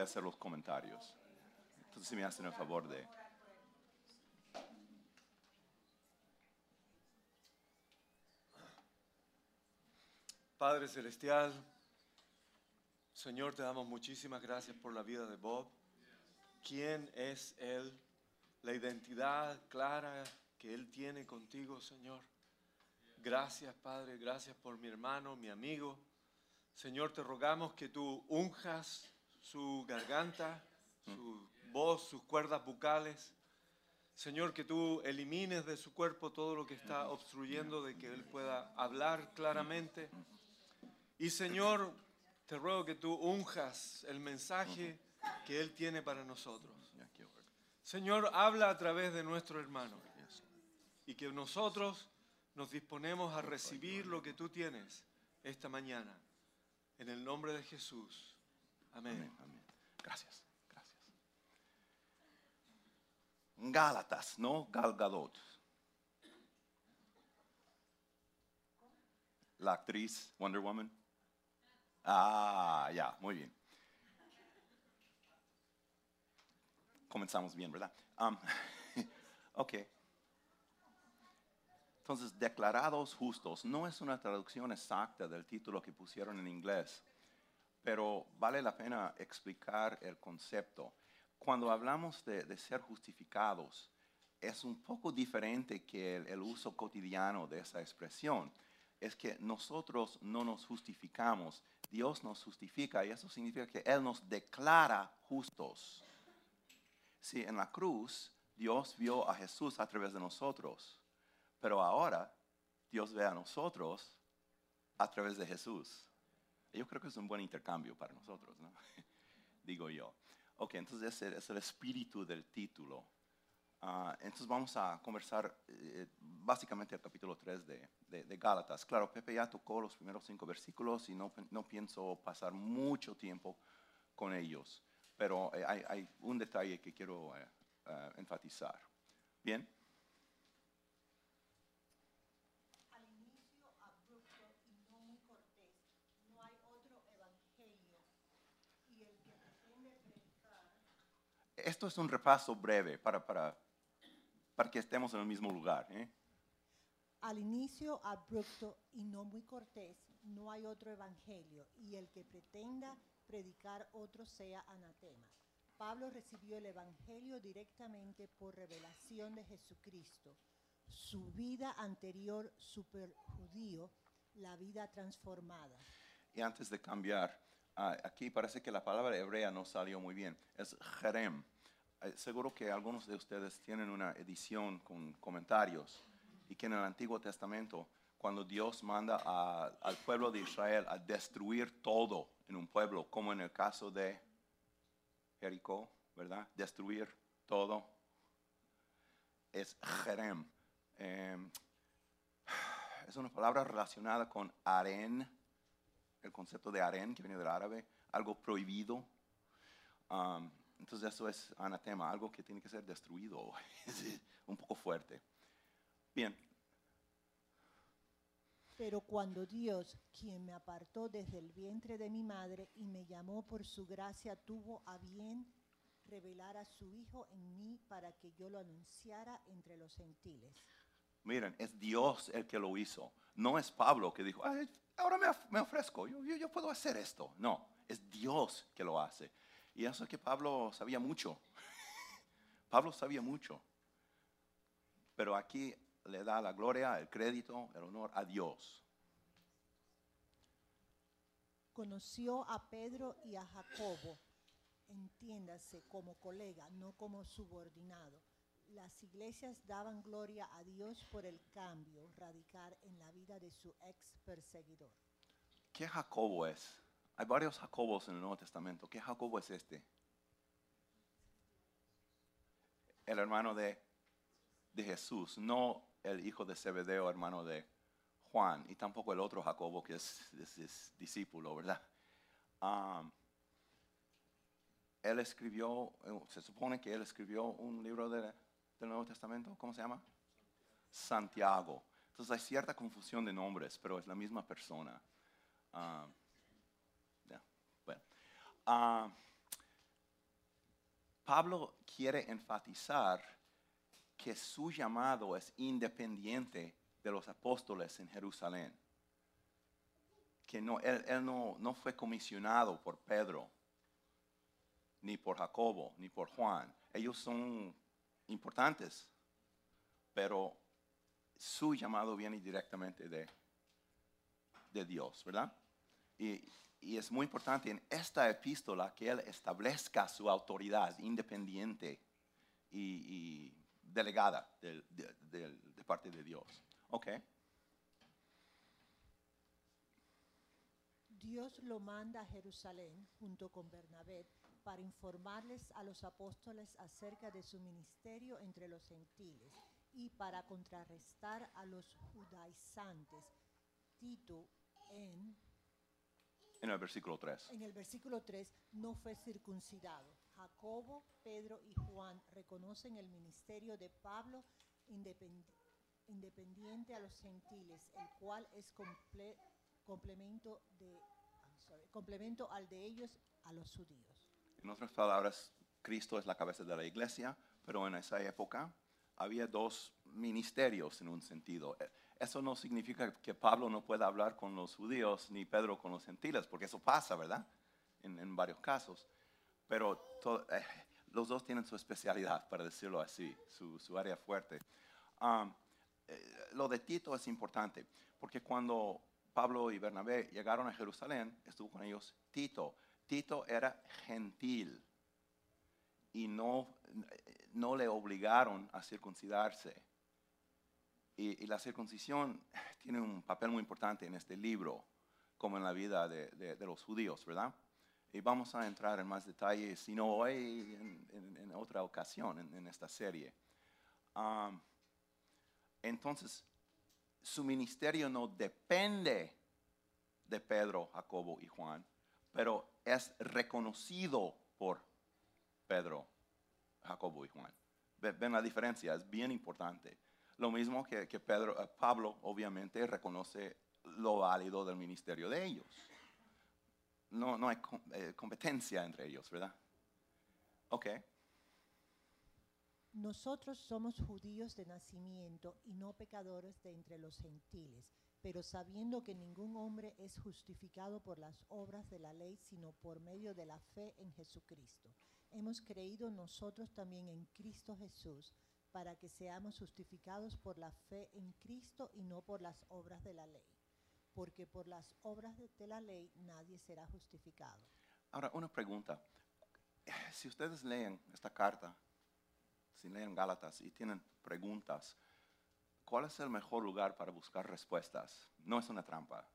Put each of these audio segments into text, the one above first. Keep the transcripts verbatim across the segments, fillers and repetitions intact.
a hacer los comentarios. Entonces, si me hacen el favor de... Padre Celestial, Señor, te damos muchísimas gracias por la vida de Bob. ¿Quién es Él? La identidad clara que Él tiene contigo, Señor. Gracias, Padre, gracias por mi hermano, mi amigo. Señor, te rogamos que tú unjas su garganta, su voz, sus cuerdas bucales. Señor, que tú elimines de su cuerpo todo lo que está obstruyendo de que Él pueda hablar claramente. Y Señor, te ruego que tú unjas el mensaje que Él tiene para nosotros. Señor, habla a través de nuestro hermano y que nosotros nos disponemos a recibir lo que tú tienes esta mañana. En el nombre de Jesús. Amén. Amén, amén. Gracias, gracias. Gálatas, no Gal Gadot. La actriz Wonder Woman. Ah, ya, muy bien. Comenzamos bien, ¿verdad? Um, ok. Entonces, declarados justos no es una traducción exacta del título que pusieron en inglés, pero vale la pena explicar el concepto. Cuando hablamos de, de ser justificados, es un poco diferente que el, el uso cotidiano de esa expresión. Es que nosotros no nos justificamos, Dios nos justifica y eso significa que Él nos declara justos. Sí, en la cruz Dios vio a Jesús a través de nosotros, pero ahora Dios ve a nosotros a través de Jesús. Yo creo que es un buen intercambio para nosotros, ¿no? Digo yo. Ok, entonces ese es el espíritu del título. Uh, entonces vamos a conversar eh, básicamente el capítulo tres de, de, de Gálatas. Claro, Pepe ya tocó los primeros cinco versículos y no, no pienso pasar mucho tiempo con ellos, pero eh, hay, hay un detalle que quiero eh, eh, enfatizar. ¿Bien? Al inicio abrupto y no muy cortés, no hay otro evangelio, y el que pretende predicar... Esto es un repaso breve para... para para que estemos en el mismo lugar. ¿eh? Al inicio abrupto y no muy cortés, no hay otro evangelio, y el que pretenda predicar otro sea anatema. Pablo recibió el evangelio directamente por revelación de Jesucristo. Su vida anterior super judío, la vida transformada. Y antes de cambiar, uh, aquí parece que la palabra hebrea no salió muy bien. Es jerem. Seguro que algunos de ustedes tienen una edición con comentarios y que en el Antiguo Testamento, cuando Dios manda a, al pueblo de Israel a destruir todo en un pueblo, como en el caso de Jericó, ¿verdad? Destruir todo, es jerem. Eh, es una palabra relacionada con harén, el concepto de harén que viene del árabe, algo prohibido. Um, Entonces eso es anatema, algo que tiene que ser destruido, un poco fuerte. Bien. Pero cuando Dios, quien me apartó desde el vientre de mi madre y me llamó por su gracia, tuvo a bien revelar a su Hijo en mí para que yo lo anunciara entre los gentiles. Miren, es Dios el que lo hizo. No es Pablo que dijo, ay, ahora me, me ofrezco, yo, yo, yo puedo hacer esto. No, es Dios que lo hace. Y eso es que Pablo sabía mucho. Pablo sabía mucho. Pero aquí le da la gloria, el crédito, el honor a Dios. Conoció a Pedro y a Jacobo, entiéndase, como colega, no como subordinado. Las iglesias daban gloria a Dios por el cambio radical en la vida de su ex perseguidor. ¿Qué Jacobo es? Hay varios Jacobos en el Nuevo Testamento. ¿Qué Jacobo es este? El hermano de, de Jesús, no el hijo de Zebedeo, hermano de Juan, y tampoco el otro Jacobo que es, es, es discípulo, ¿verdad? Um, él escribió, se supone que él escribió un libro de, del Nuevo Testamento, ¿cómo se llama? Santiago. Entonces hay cierta confusión de nombres, pero es la misma persona. Um, yeah, bueno. uh, Pablo quiere enfatizar que su llamado es independiente de los apóstoles en Jerusalén. Que no, él, él no, no fue comisionado por Pedro, ni por Jacobo, ni por Juan. Ellos son importantes, pero su llamado viene directamente de, de Dios, ¿verdad? Y, y es muy importante en esta epístola que él establezca su autoridad independiente y, y delegada de, de, de, de parte de Dios. Ok. Dios lo manda a Jerusalén junto con Bernabé para informarles a los apóstoles acerca de su ministerio entre los gentiles y para contrarrestar a los judaizantes. Tito en, En el versículo tres. en el versículo tres no fue circuncidado. Jacobo, Pedro y Juan reconocen el ministerio de Pablo independ, independiente a los gentiles, el cual es comple, complemento, de, I'm sorry, complemento al de ellos a los judíos. En otras palabras, Cristo es la cabeza de la iglesia, pero en esa época había dos ministerios en un sentido. Eso no significa que Pablo no pueda hablar con los judíos ni Pedro con los gentiles, porque eso pasa, ¿verdad? En, en varios casos. Pero to, eh, los dos tienen su especialidad, para decirlo así, su, su área fuerte. Um, eh, lo de Tito es importante, porque cuando Pablo y Bernabé llegaron a Jerusalén, estuvo con ellos Tito. Tito era gentil y no, no le obligaron a circuncidarse. Y, y la circuncisión tiene un papel muy importante en este libro, como en la vida de, de, de los judíos, ¿verdad? Y vamos a entrar en más detalles, si no hoy, en, en, en otra ocasión en, en esta serie. Um, entonces, su ministerio no depende de Pedro, Jacobo y Juan, pero es reconocido por Pedro, Jacobo y Juan. ¿Ven la diferencia? Es bien importante. Lo mismo que, que Pedro, eh, Pablo obviamente reconoce lo válido del ministerio de ellos. No, no hay com, eh, competencia entre ellos, ¿verdad? Ok. Nosotros somos judíos de nacimiento y no pecadores de entre los gentiles, pero sabiendo que ningún hombre es justificado por las obras de la ley, sino por medio de la fe en Jesucristo. Hemos creído nosotros también en Cristo Jesús, para que seamos justificados por la fe en Cristo y no por las obras de la ley. Porque por las obras de, de la ley nadie será justificado. Ahora, una pregunta. Si ustedes leen esta carta, si leen Gálatas y tienen preguntas, ¿cuál es el mejor lugar para buscar respuestas? No es una trampa.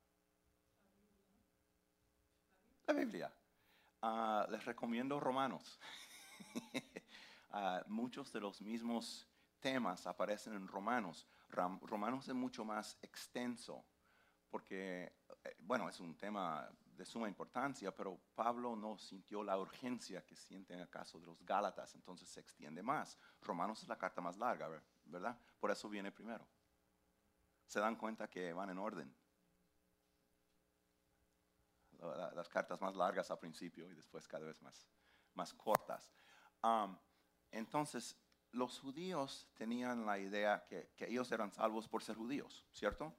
La Biblia. Uh, les recomiendo Romanos. uh, muchos de los mismos temas aparecen en Romanos. Ram, Romanos es mucho más extenso, porque, eh, bueno, es un tema de suma importancia, pero Pablo no sintió la urgencia que siente en el caso de los Gálatas, entonces se extiende más. Romanos es la carta más larga, ¿verdad? Por eso viene primero. Se dan cuenta que van en orden. Las cartas más largas al principio y después cada vez más, más cortas. Um, entonces, los judíos tenían la idea que, que ellos eran salvos por ser judíos, ¿cierto?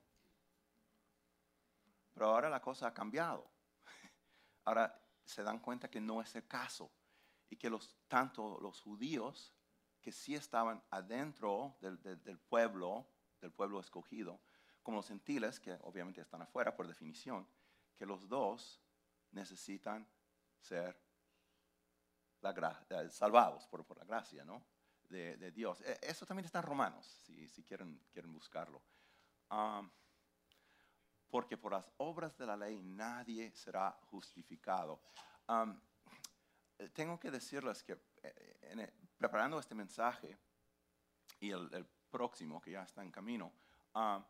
Pero ahora la cosa ha cambiado. Ahora se dan cuenta que no es el caso y que los, tanto los judíos que sí estaban adentro del, del, del pueblo, del pueblo escogido, como los gentiles, que obviamente están afuera por definición, que los dos necesitan ser la gra- eh, salvados por, por la gracia, ¿no? de, de Dios. Eh, eso también está en Romanos, si, si quieren, quieren buscarlo. Um, porque por las obras de la ley nadie será justificado. Um, tengo que decirles que eh, en el, preparando este mensaje y el, el próximo que ya está en camino, um,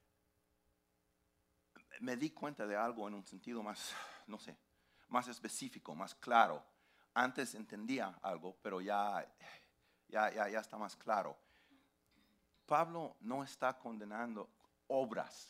me di cuenta de algo en un sentido más, no sé, más específico, más claro. Antes entendía algo, pero ya, ya, ya, ya está más claro. Pablo no está condenando obras.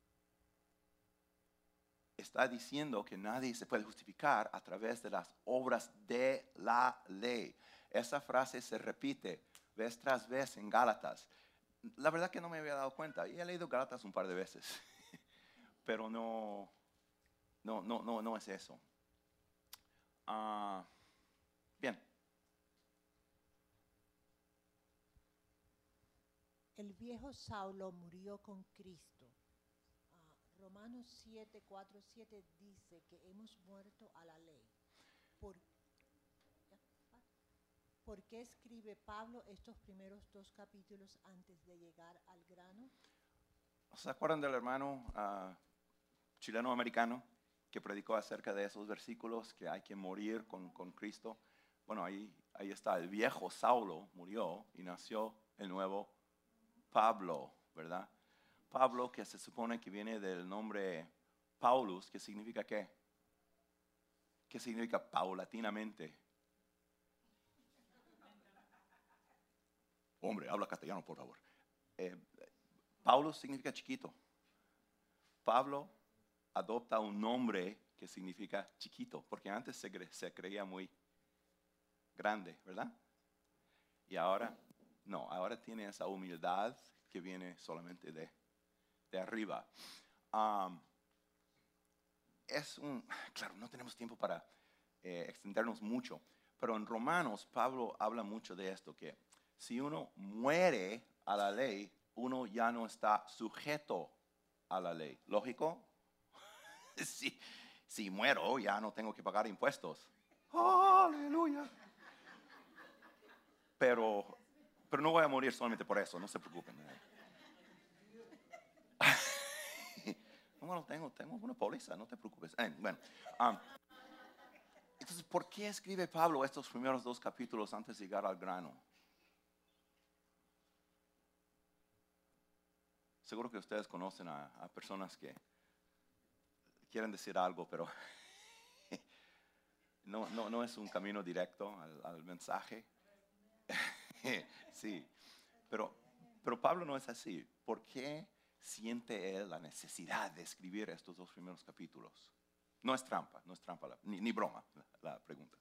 Está diciendo que nadie se puede justificar a través de las obras de la ley. Esa frase se repite vez tras vez en Gálatas. La verdad que no me había dado cuenta. Y he leído Gálatas un par de veces. Pero no, no, no, no, no es eso. Uh, bien. El viejo Saulo murió con Cristo. Uh, Romanos siete, cuatro, siete dice que hemos muerto a la ley. ¿Por, ¿Por qué escribe Pablo estos primeros dos capítulos antes de llegar al grano? ¿Se acuerdan del hermano uh, chileno-americano que predicó acerca de esos versículos, que hay que morir con, con Cristo? Bueno, ahí, ahí está, el viejo Saulo murió y nació el nuevo Pablo, ¿verdad? Pablo, que se supone que viene del nombre Paulus, que significa ¿qué? ¿Qué significa paulatinamente? Hombre, habla castellano, por favor. Eh, Paulus significa chiquito. Pablo adopta un nombre que significa chiquito, porque antes se, cre- se creía muy grande, ¿verdad? Y ahora, no, ahora tiene esa humildad que viene solamente de, de arriba. Um, es un, claro, no tenemos tiempo para eh, extendernos mucho, pero en Romanos Pablo habla mucho de esto, que si uno muere a la ley, uno ya no está sujeto a la ley. ¿Lógico? si, si muero, ya no tengo que pagar impuestos. ¡Aleluya! Pero, pero no voy a morir solamente por eso, no se preocupen. Bueno, tengo, tengo una póliza, no te preocupes. Eh, bueno, um, entonces, ¿por qué escribe Pablo estos primeros dos capítulos antes de llegar al grano? Seguro que ustedes conocen a, a personas que quieren decir algo, pero no, no, no es un camino directo al, al mensaje. Sí, pero, pero Pablo no es así. ¿Por qué siente él la necesidad de escribir estos dos primeros capítulos? No es trampa, no es trampa, la, ni, ni broma la, la pregunta.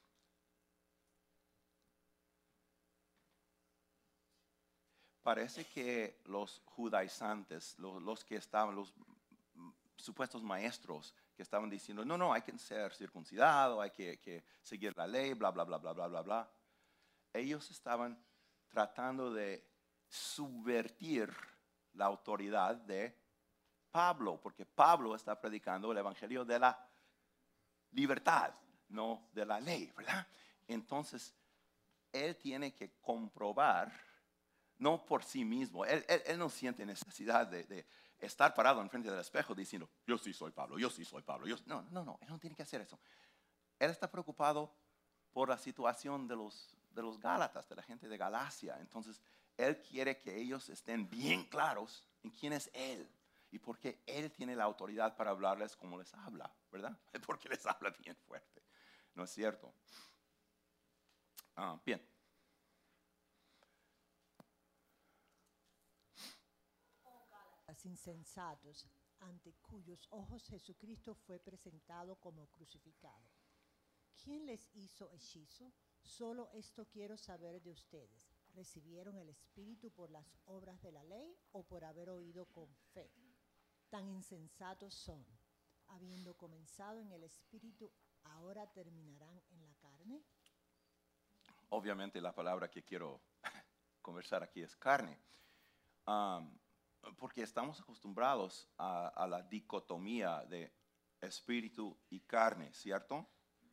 Parece que los judaizantes, los, los que estaban, los supuestos maestros que estaban diciendo, no, no, hay que ser circuncidado, hay que, que seguir la ley, bla, bla, bla, bla, bla, bla, bla. Ellos estaban tratando de subvertir la autoridad de Pablo, porque Pablo está predicando el evangelio de la libertad, no de la ley, ¿verdad? Entonces, él tiene que comprobar, no por sí mismo, él, él, él no siente necesidad de, de estar parado enfrente del espejo diciendo, yo sí soy Pablo, yo sí soy Pablo. Yo, no, no, no, él no tiene que hacer eso. Él está preocupado por la situación de los, de los Gálatas, de la gente de Galacia. Entonces, él quiere que ellos estén bien claros en quién es él y por qué él tiene la autoridad para hablarles como les habla, ¿verdad? Porque les habla bien fuerte. ¿No es cierto? Ah, bien. Insensatos, ante cuyos ojos Jesucristo fue presentado como crucificado. ¿Quién les hizo hechizo? Solo esto quiero saber de ustedes. ¿Recibieron el Espíritu por las obras de la ley o por haber oído con fe? Tan insensatos son. Habiendo comenzado en el Espíritu, ¿ahora terminarán en la carne? Obviamente la palabra que quiero conversar aquí es carne. Um, porque estamos acostumbrados a, a la dicotomía de espíritu y carne, ¿cierto?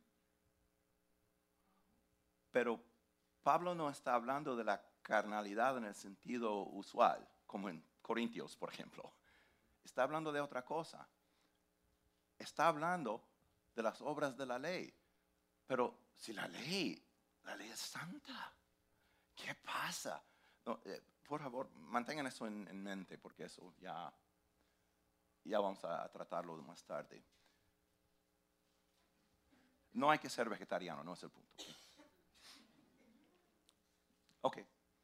Pero Pablo no está hablando de la carnalidad en el sentido usual, como en Corintios, por ejemplo. Está hablando de otra cosa. Está hablando de las obras de la ley. Pero si la ley, la ley es santa, ¿qué pasa? No, eh, por favor, mantengan eso en, en mente, porque eso ya, ya vamos a, a tratarlo más tarde. No hay que ser vegetariano, no es el punto. Ok.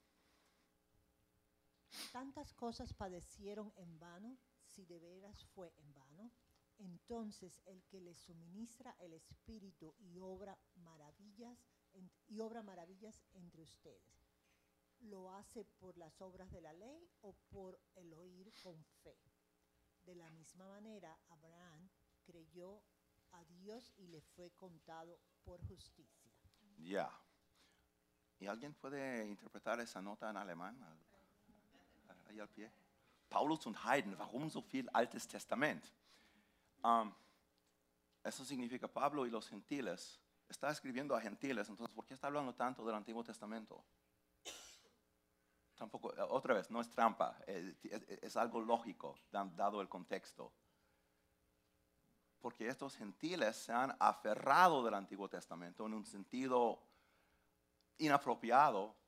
Tantas cosas padecieron en vano, si de veras fue en vano. Entonces el que les suministra el Espíritu y obra maravillas en, y y obra maravillas entre ustedes. ¿Lo hace por las obras de la ley o por el oír con fe? De la misma manera, Abraham creyó a Dios y le fue contado por justicia. Ya. ¿Y alguien puede interpretar esa nota en alemán? Ahí al pie. Paulus und Heiden, warum so viel Altes Testament? Um, eso significa Pablo y los gentiles. Está escribiendo a gentiles, entonces, ¿por qué está hablando tanto del Antiguo Testamento? Tampoco, otra vez, no es trampa, es, es, es algo lógico, dado el contexto. Porque estos gentiles se han aferrado del Antiguo Testamento en un sentido inapropiado,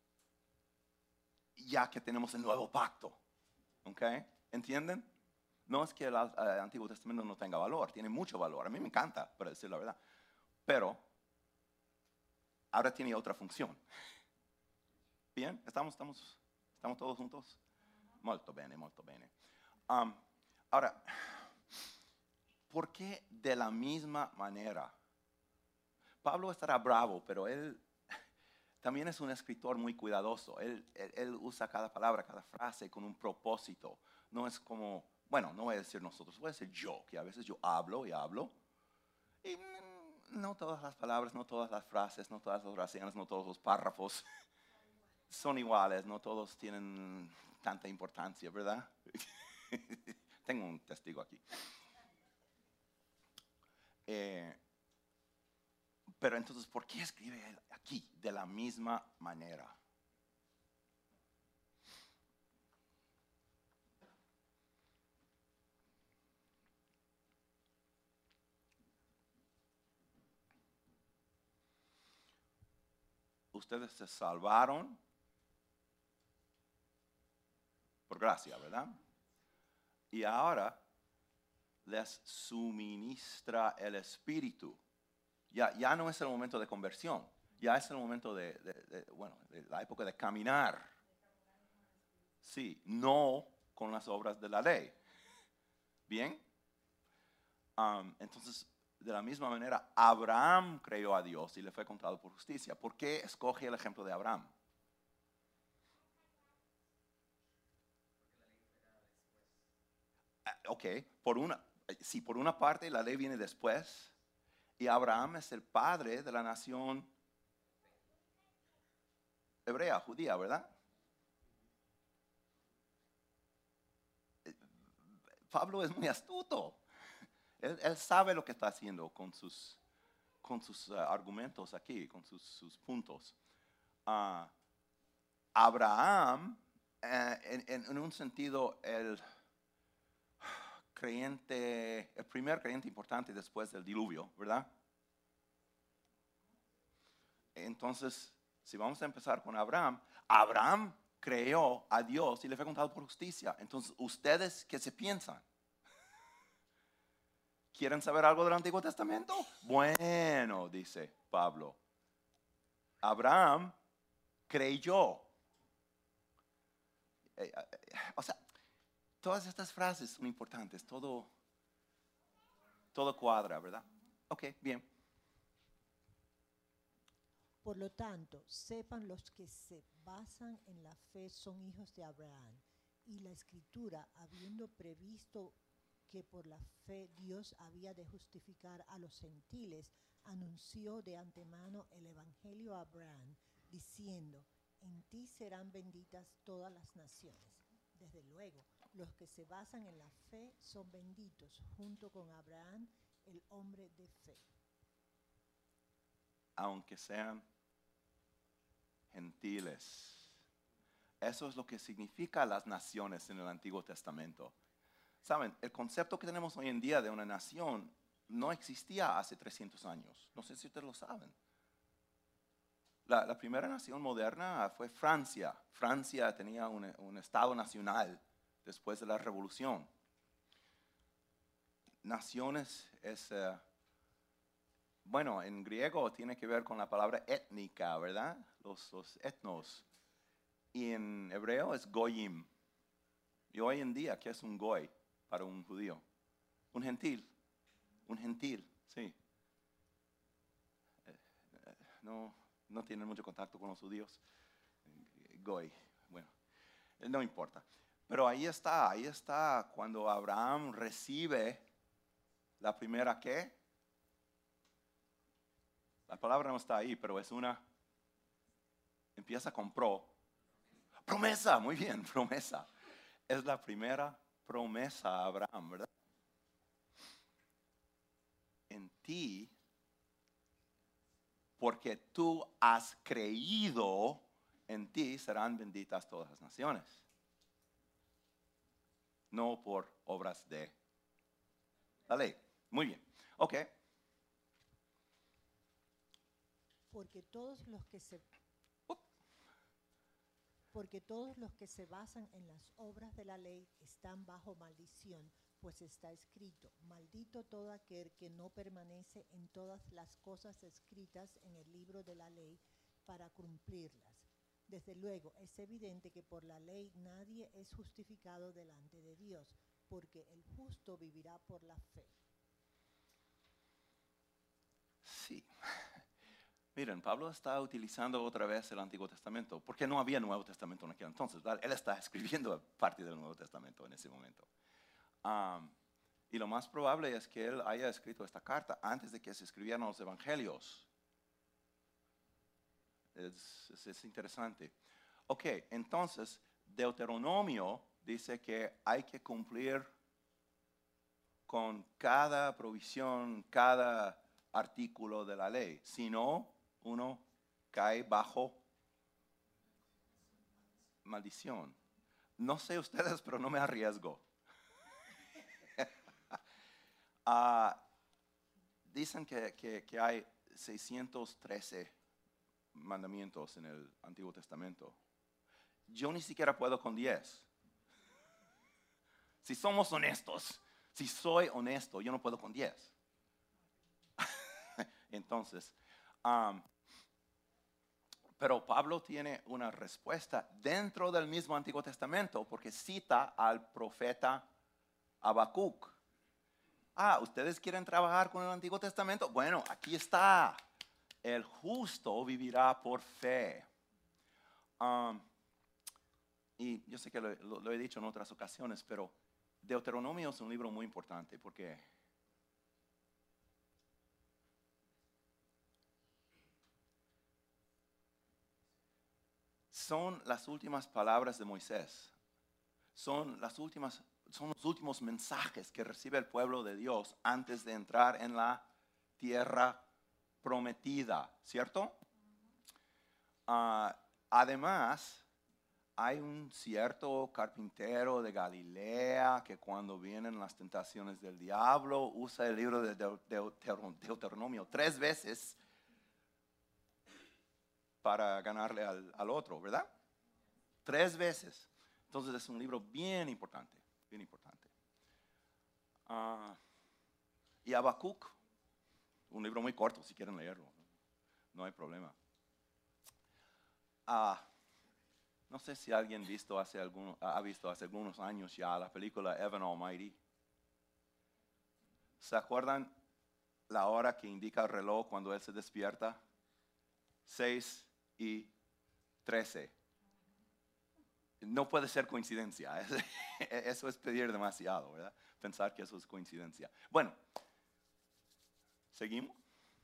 ya que tenemos el nuevo pacto. ¿Ok? ¿Entienden? No es que el uh, Antiguo Testamento no tenga valor, tiene mucho valor. A mí me encanta, para decir la verdad. Pero ahora tiene otra función. ¿Bien? ¿Estamos, estamos, estamos todos juntos? Molto bene, molto bene. Um, ahora, ¿por qué de la misma manera? Pablo estará bravo, pero él también es un escritor muy cuidadoso. Él, él, él usa cada palabra, cada frase con un propósito. No es como, bueno, no voy a decir nosotros, voy a decir yo, que a veces yo hablo y hablo. Y no todas las palabras, no todas las frases, no todas las oraciones, no todos los párrafos son iguales, no todos tienen tanta importancia, ¿verdad? Tengo un testigo aquí. Eh, pero entonces, ¿por qué escribe él aquí de la misma manera? Ustedes se salvaron por gracia, ¿verdad? Y ahora les suministra el Espíritu. Ya, ya no es el momento de conversión, ya es el momento de, de, de, bueno, de la época de caminar. Sí, no con las obras de la ley. ¿Bien? Um, entonces, de la misma manera, Abraham creyó a Dios y le fue contado por justicia. ¿Por qué escoge el ejemplo de Abraham? Uh, ok, por una, si por una parte la ley viene después, y Abraham es el padre de la nación hebrea, judía, ¿verdad? Pablo es muy astuto. Él, él sabe lo que está haciendo con sus, con sus uh, argumentos aquí, con sus, sus puntos. Uh, Abraham, uh, en, en, en un sentido, el creyente, el primer creyente importante después del diluvio, ¿verdad? Entonces, si vamos a empezar con Abraham, Abraham creyó a Dios y le fue contado por justicia. Entonces, ¿ustedes qué se piensan? ¿Quieren saber algo del Antiguo Testamento? Bueno, dice Pablo. Abraham creyó. Eh, eh, o sea, todas estas frases son importantes. Todo, todo cuadra, ¿verdad? Ok, bien. Por lo tanto, sepan los que se basan en la fe son hijos de Abraham. Y la Escritura, habiendo previsto que por la fe Dios había de justificar a los gentiles, anunció de antemano el Evangelio a Abraham, diciendo, en ti serán benditas todas las naciones. Desde luego, los que se basan en la fe son benditos, junto con Abraham, el hombre de fe. Aunque sean gentiles. Eso es lo que significa las naciones en el Antiguo Testamento. Saben, el concepto que tenemos hoy en día de una nación no existía hace trescientos años. No sé si ustedes lo saben. La, la primera nación moderna fue Francia. Francia tenía un, un estado nacional después de la Revolución. Naciones es, uh, bueno, en griego tiene que ver con la palabra étnica, ¿verdad? Los, los etnos. Y en hebreo es goyim. Y hoy en día, ¿qué es un goy para un judío? Un gentil. Un gentil, sí. Eh, eh, no, no tienen mucho contacto con los judíos. Goy, bueno, no importa. Pero ahí está, ahí está cuando Abraham recibe la primera ¿qué? La palabra no está ahí, pero es una, empieza con pro. Promesa, muy bien, promesa. Es la primera promesa a Abraham, ¿verdad? En ti, porque tú has creído, en ti serán benditas todas las naciones. No por obras de la ley. Muy bien. Ok. Porque todos los que se porque todos los que se basan en las obras de la ley están bajo maldición, pues está escrito: maldito todo aquel que no permanece en todas las cosas escritas en el libro de la ley para cumplirlas. Desde luego, es evidente que por la ley nadie es justificado delante de Dios, porque el justo vivirá por la fe. Sí. Miren, Pablo está utilizando otra vez el Antiguo Testamento, porque no había Nuevo Testamento en aquel entonces, ¿verdad? Él está escribiendo parte del Nuevo Testamento en ese momento. Um, y lo más probable es que él haya escrito esta carta antes de que se escribieran los evangelios. Es, es, es interesante. Ok, entonces, Deuteronomio dice que hay que cumplir con cada provisión, cada artículo de la ley. Si no, uno cae bajo maldición. No sé ustedes, pero no me arriesgo. uh, dicen que, que, que hay seiscientos trece mandamientos en el Antiguo Testamento. Yo ni siquiera puedo con diez. Si somos honestos, si soy honesto, yo no puedo con diez. Entonces, um, pero Pablo tiene una respuesta dentro del mismo Antiguo Testamento porque cita al profeta Habacuc. Ah, ¿ustedes quieren trabajar con el Antiguo Testamento? Bueno, aquí está. El justo vivirá por fe. Um, y yo sé que lo, lo, lo he dicho en otras ocasiones, pero Deuteronomio es un libro muy importante porque son las últimas palabras de Moisés. Son, las últimas, son los últimos mensajes que recibe el pueblo de Dios antes de entrar en la tierra prometida, ¿cierto? Uh, además, hay un cierto carpintero de Galilea que cuando vienen las tentaciones del diablo usa el libro de Deuteronomio tres veces para ganarle al, al otro, ¿verdad? Tres veces. Entonces es un libro bien importante, bien importante. Uh, y Habacuc, un libro muy corto si quieren leerlo, no hay problema. Ah, uh, no sé si alguien visto hace algún, ha visto hace algunos años ya la película Evan Almighty. ¿Se acuerdan la hora que indica el reloj cuando él se despierta? seis y trece. No puede ser coincidencia. Eso es pedir demasiado, ¿verdad? Pensar que eso es coincidencia. Bueno, ¿seguimos?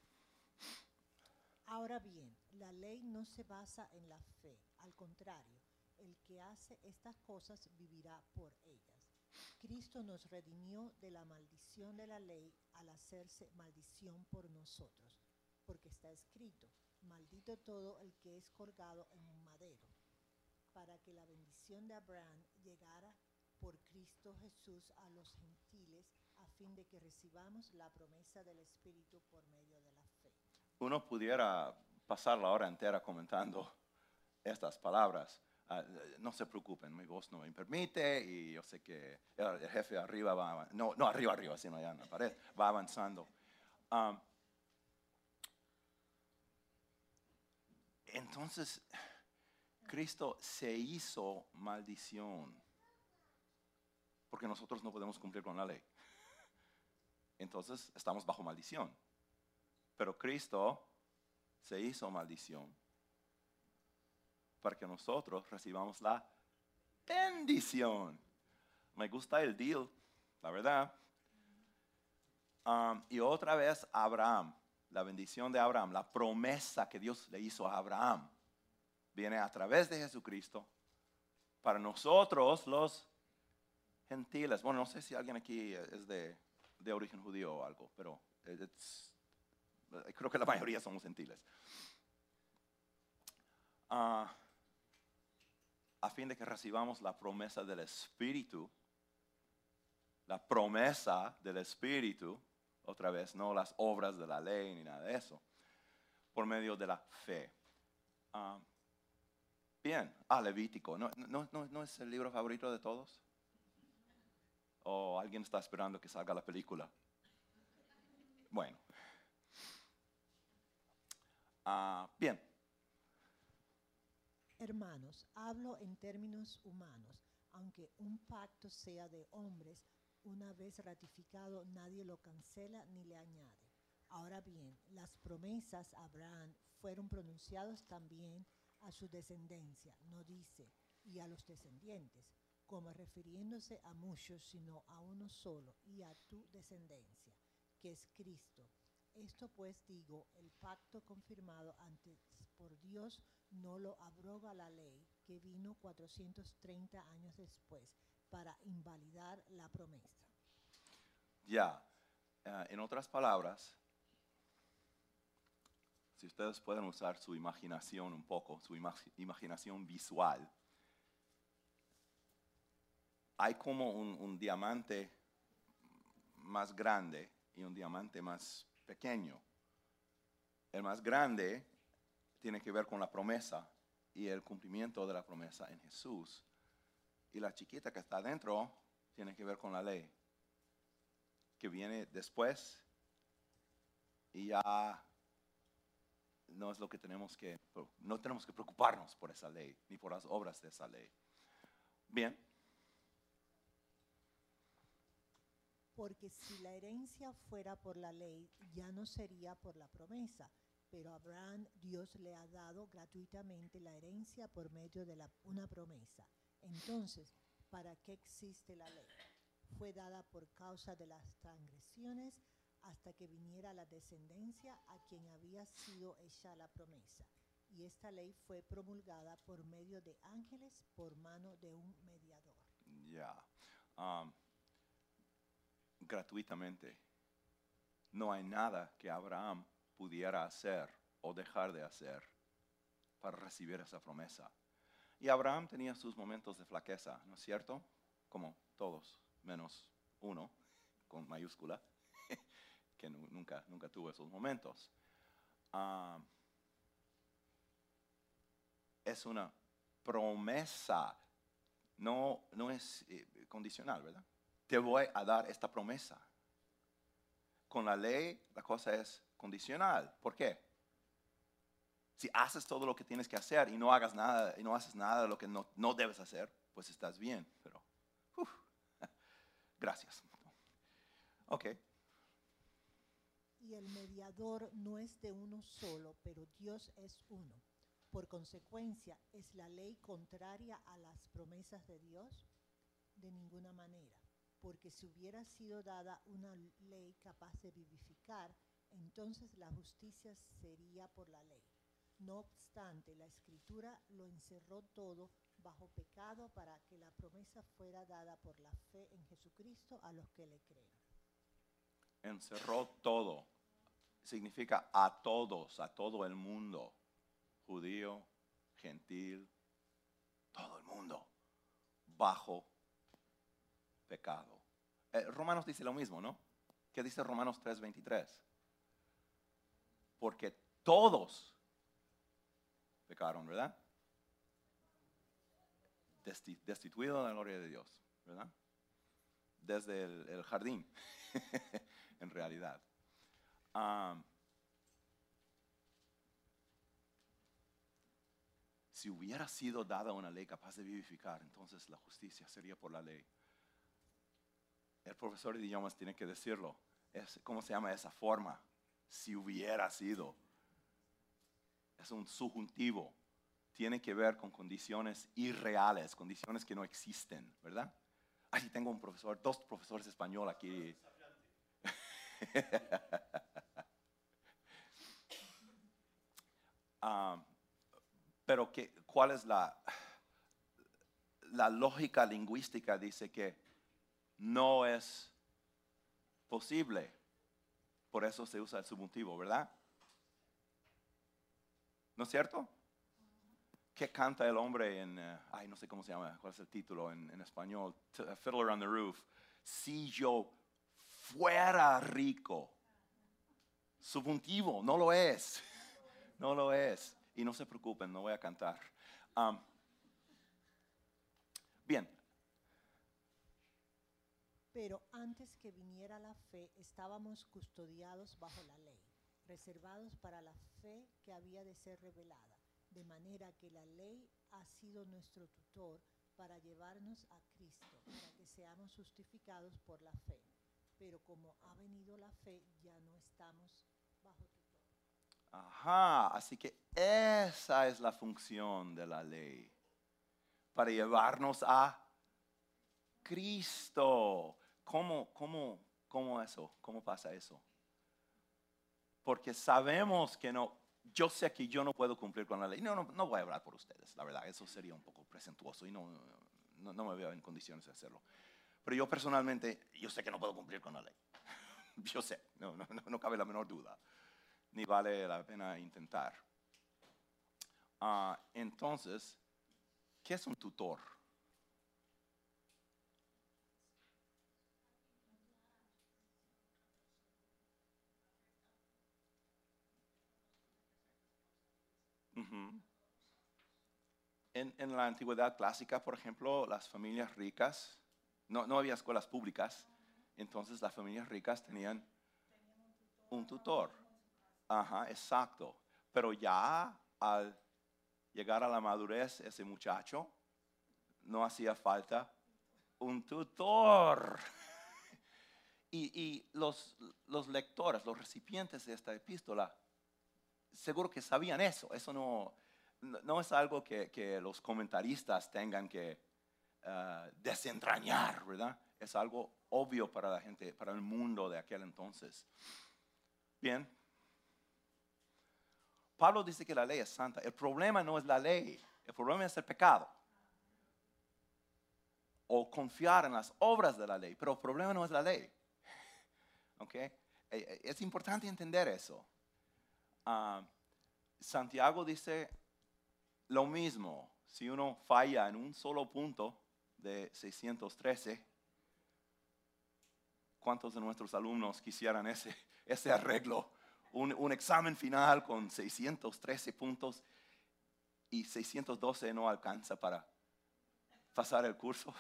Ahora bien, la ley no se basa en la fe. Al contrario, el que hace estas cosas vivirá por ellas. Cristo nos redimió de la maldición de la ley al hacerse maldición por nosotros, porque está escrito: maldito todo el que es colgado en un madero, para que la bendición de Abraham llegara por Cristo Jesús a los gentiles, a fin de que recibamos la promesa del Espíritu por medio de la fe. Uno pudiera pasar la hora entera comentando estas palabras. Uh, no se preocupen, mi voz no me permite y yo sé que el jefe arriba va, no, no arriba, arriba, sino allá en la pared, va avanzando. Um, entonces, Cristo se hizo maldición porque nosotros no podemos cumplir con la ley. Entonces, estamos bajo maldición. Pero Cristo se hizo maldición para que nosotros recibamos la bendición. Me gusta el deal, la verdad. Um, y otra vez Abraham, la bendición de Abraham, la promesa que Dios le hizo a Abraham, viene a través de Jesucristo para nosotros los gentiles. Bueno, no sé si alguien aquí es de, de origen judío o algo, pero it's, creo que la mayoría somos gentiles. Uh, a fin de que recibamos la promesa del Espíritu, la promesa del Espíritu, otra vez, no las obras de la ley ni nada de eso, por medio de la fe. Uh, bien, ah, Levítico, ¿No, no, no, ¿no es el libro favorito de todos? ¿O alguien está esperando que salga la película? Bueno. Uh, bien. Hermanos, hablo en términos humanos. Aunque un pacto sea de hombres, una vez ratificado, nadie lo cancela ni le añade. Ahora bien, las promesas a Abraham fueron pronunciadas también a su descendencia. No dice, y a los descendientes, como refiriéndose a muchos, sino a uno solo, y a tu descendencia, que es Cristo. Esto pues digo, el pacto confirmado antes por Dios no lo abroga la ley, que vino cuatrocientos treinta años después para invalidar la promesa. Ya, uh, en otras palabras, si ustedes pueden usar su imaginación un poco, su ima- imaginación visual, hay como un, un diamante más grande y un diamante más pequeño. El más grande tiene que ver con la promesa y el cumplimiento de la promesa en Jesús. Y la chiquita que está adentro tiene que ver con la ley, que viene después y ya no es lo que tenemos que, no tenemos que preocuparnos por esa ley, ni por las obras de esa ley. Bien. Porque si la herencia fuera por la ley, ya no sería por la promesa. Pero a Abraham Dios le ha dado gratuitamente la herencia por medio de la, una promesa. Entonces, ¿para qué existe la ley? Fue dada por causa de las transgresiones hasta que viniera la descendencia a quien había sido hecha la promesa. Y esta ley fue promulgada por medio de ángeles por mano de un mediador. Ya. Yeah. Um, gratuitamente. No hay nada que Abraham pudiera hacer o dejar de hacer para recibir esa promesa. Y Abraham tenía sus momentos de flaqueza, ¿no es cierto? Como todos, menos uno, con mayúscula, que nunca, nunca tuvo esos momentos. Uh, es una promesa, no, no es eh, condicional, ¿verdad? Te voy a dar esta promesa. Con la ley la cosa es condicional. ¿Por qué? Si haces todo lo que tienes que hacer y no hagas nada y no haces nada de lo que no, no debes hacer, pues estás bien. Pero, uf, gracias. Ok. Y el mediador no es de uno solo, pero Dios es uno. Por consecuencia, ¿es la ley contraria a las promesas de Dios? De ninguna manera. Porque si hubiera sido dada una ley capaz de vivificar, entonces la justicia sería por la ley. No obstante, la Escritura lo encerró todo bajo pecado para que la promesa fuera dada por la fe en Jesucristo a los que le creen. Encerró todo. Significa a todos, a todo el mundo. Judío, gentil, todo el mundo. Bajo pecado. Eh, Romanos dice lo mismo, ¿no? ¿Qué dice Romanos tres veintitrés? Porque todos pecaron, ¿verdad? Desti destituido de la gloria de Dios, ¿verdad? Desde el, el jardín, en realidad. Um, si hubiera sido dada una ley capaz de vivificar, entonces la justicia sería por la ley. El profesor de idiomas tiene que decirlo. Es, ¿cómo se llama esa forma? Si hubiera sido. es un subjuntivo. Tiene que ver con condiciones irreales, condiciones que no existen, ¿verdad? Ay, tengo un profesor, dos profesores español aquí. um, pero que, ¿cuál es la, la lógica lingüística? Dice que no es posible. Por eso se usa el subjuntivo, ¿verdad? ¿No es cierto? ¿Qué canta el hombre en, uh, ay, no sé cómo se llama, cuál es el título en, en español? T- Fiddler on the Roof. Si yo fuera rico. Subjuntivo, no lo es. No lo es. Y no se preocupen, no voy a cantar. Um, bien. Pero antes que viniera la fe, estábamos custodiados bajo la ley, reservados para la fe que había de ser revelada. De manera que la ley ha sido nuestro tutor para llevarnos a Cristo, para que seamos justificados por la fe. Pero como ha venido la fe, ya no estamos bajo tutor. Ajá, así que esa es la función de la ley, para llevarnos a Cristo. ¿Cómo, cómo, cómo eso? ¿Cómo pasa eso? Porque sabemos que no, yo sé que yo no puedo cumplir con la ley. No, no, no voy a hablar por ustedes, la verdad, eso sería un poco presuntuoso y no, no, no me veo en condiciones de hacerlo. Pero yo personalmente, yo sé que no puedo cumplir con la ley. Yo sé, no, no, no, no cabe la menor duda. Ni vale la pena intentar. Uh, entonces, ¿qué es un tutor? Uh-huh. En, en la antigüedad clásica, por ejemplo, las familias ricas, no, no había escuelas públicas, entonces las familias ricas tenían un tutor. Ajá, exacto. Pero ya al llegar a la madurez, ese muchacho no hacía falta un tutor. y y los, los lectores, los recipientes de esta epístola, seguro que sabían eso. Eso no, no, no es algo que, que los comentaristas tengan que uh, desentrañar, ¿verdad? Es algo obvio para la gente, para el mundo de aquel entonces. Bien. Pablo dice que la ley es santa. El problema no es la ley, el problema es el pecado. O confiar en las obras de la ley, pero el problema no es la ley. ¿Ok? Es importante entender eso. Uh, Santiago dice lo mismo. Si uno falla en un solo punto de seiscientos trece, ¿cuántos de nuestros alumnos quisieran ese, ese arreglo? Un, un examen final con seiscientos trece puntos y seiscientos doce no alcanza para pasar el curso.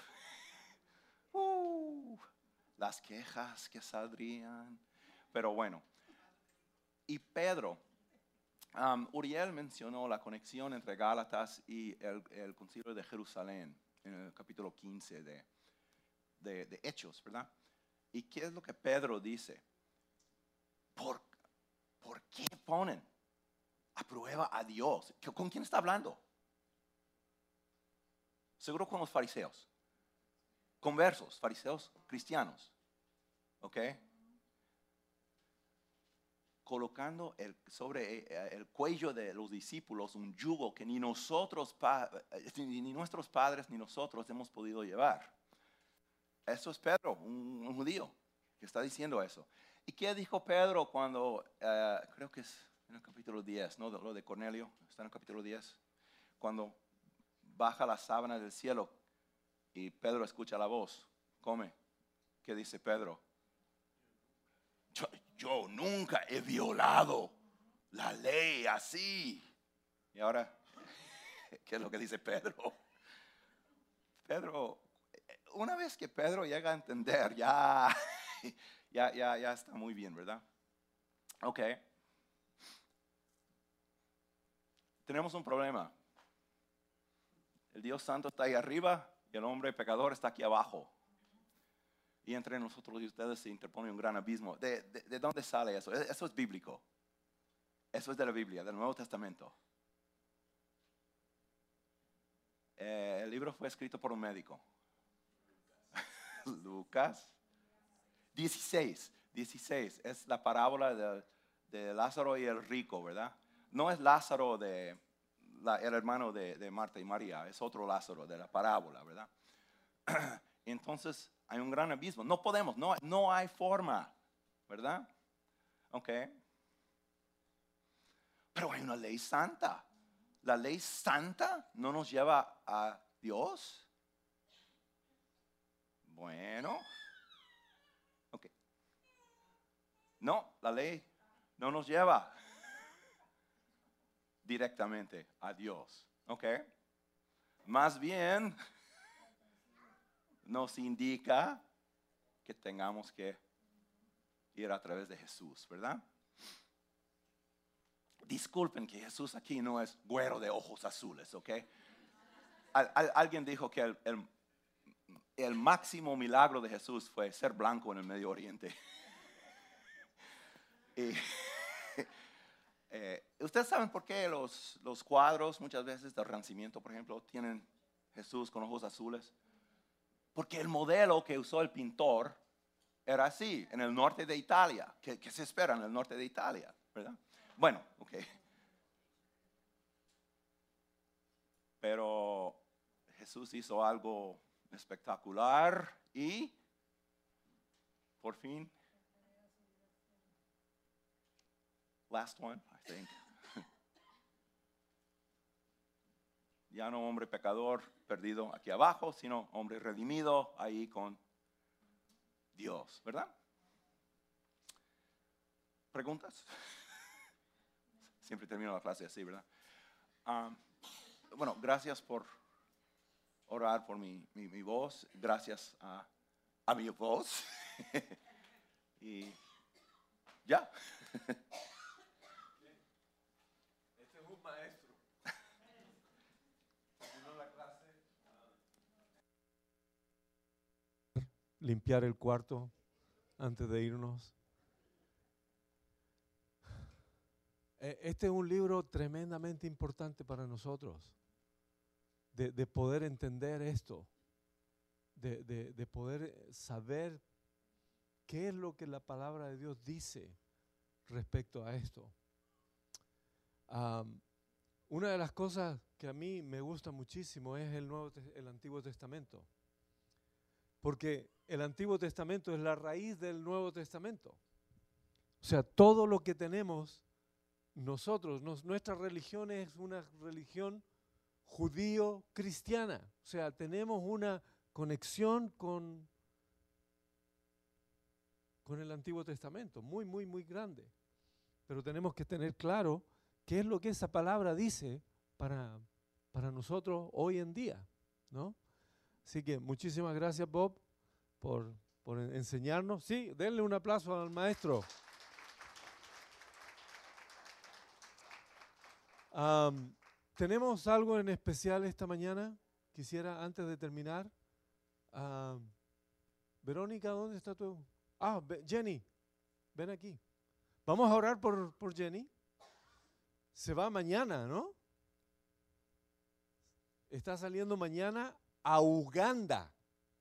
Uh, las quejas que saldrían. Pero bueno. Y Pedro, um, Uriel mencionó la conexión entre Gálatas y el, el concilio de Jerusalén en el capítulo quince de, de, de Hechos, ¿verdad? ¿Y qué es lo que Pedro dice? ¿Por, ¿por qué ponen a prueba a Dios? ¿Con quién está hablando? Seguro con los fariseos. Conversos, fariseos cristianos. ¿Ok? Colocando el, sobre el cuello de los discípulos un yugo que ni nosotros, ni nuestros padres, ni nosotros hemos podido llevar. Eso es Pedro, un, un judío, que está diciendo eso. ¿Y qué dijo Pedro cuando, uh, creo que es en el capítulo diez, ¿no? Lo de Cornelio, está en el capítulo diez, cuando baja la sábana del cielo y Pedro escucha la voz, come. ¿Qué dice Pedro? Yo, yo nunca he violado la ley así. Y ahora, ¿qué es lo que dice Pedro? Pedro, una vez que Pedro llega a entender, ya, ya, ya, ya está muy bien, ¿verdad? Ok. Tenemos un problema. El Dios Santo está ahí arriba y el hombre pecador está aquí abajo. Y entre nosotros y ustedes se interpone un gran abismo. ¿De, de, de dónde sale eso? Eso es bíblico. Eso es de la Biblia, del Nuevo Testamento. Eh, el libro fue escrito por un médico. Lucas. dieciséis. dieciséis. Es la parábola de, de Lázaro y el rico, ¿verdad? No es Lázaro, de, la, el hermano de, de Marta y María. Es otro Lázaro de la parábola, ¿verdad? Entonces hay un gran abismo. No podemos, no, no hay forma, ¿verdad? Ok. Pero hay una ley santa. La ley santa no nos lleva a Dios. Bueno. Ok. No, la ley no nos lleva directamente a Dios. Ok. Más bien nos indica que tengamos que ir a través de Jesús, ¿verdad? Disculpen que Jesús aquí no es güero de ojos azules, ¿ok? Al, al, alguien dijo que el, el, el máximo milagro de Jesús fue ser blanco en el Medio Oriente. Y, eh, ¿ustedes saben por qué los, los cuadros muchas veces del Renacimiento, por ejemplo, tienen Jesús con ojos azules? Porque el modelo que usó el pintor era así, en el norte de Italia. ¿Qué, qué se espera en el norte de Italia? ¿Verdad? Bueno, ok. Pero Jesús hizo algo espectacular y por fin, last one, I think. Ya no hombre pecador perdido aquí abajo, sino hombre redimido ahí con Dios, ¿verdad? ¿Preguntas? Siempre termino la clase así, ¿verdad? Um, bueno, gracias por orar por mi, mi, mi voz. Gracias a, a mi voz. Y ya. Este es un maestro. Terminó la clase. Limpiar el cuarto antes de irnos. Este es un libro tremendamente importante para nosotros, de, de poder entender esto, de, de, de poder saber qué es lo que la palabra de Dios dice respecto a esto. Um, una de las cosas que a mí me gusta muchísimo es el, Nuevo, el Antiguo Testamento, porque el Antiguo Testamento es la raíz del Nuevo Testamento. O sea, todo lo que tenemos nosotros, nos, nuestra religión es una religión judío-cristiana. O sea, tenemos una conexión con, con el Antiguo Testamento, muy, muy, muy grande. Pero tenemos que tener claro qué es lo que esa palabra dice para, para nosotros hoy en día, ¿no? Así que muchísimas gracias, Bob, por, por enseñarnos. Sí, denle un aplauso al maestro. Um, ¿Tenemos algo en especial esta mañana? Quisiera, antes de terminar, uh, Verónica, ¿dónde está tú? Ah, Jenny, ven aquí. Vamos a orar por, por Jenny. Se va mañana, ¿no? Está saliendo mañana a Uganda.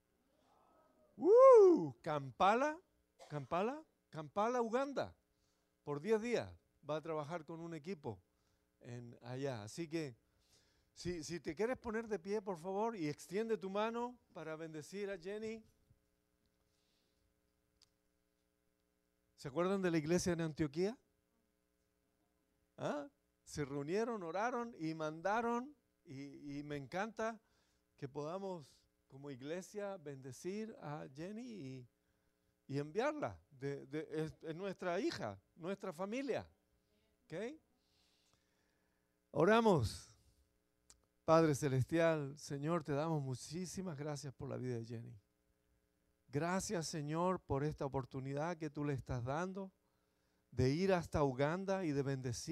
Uh, Kampala, Kampala, Kampala, Uganda. Por diez días va a trabajar con un equipo en allá. Así que si, si te quieres poner de pie, por favor, y extiende tu mano para bendecir a Jenny. ¿Se acuerdan de la iglesia en Antioquía? ¿Ah? Se reunieron, oraron y mandaron, y, y me encanta que podamos como iglesia bendecir a Jenny y, y enviarla. De, de, es, es nuestra hija, nuestra familia. ¿Okay? Oramos. Padre Celestial, Señor, te damos muchísimas gracias por la vida de Jenny. Gracias, Señor, por esta oportunidad que tú le estás dando de ir hasta Uganda y de bendecir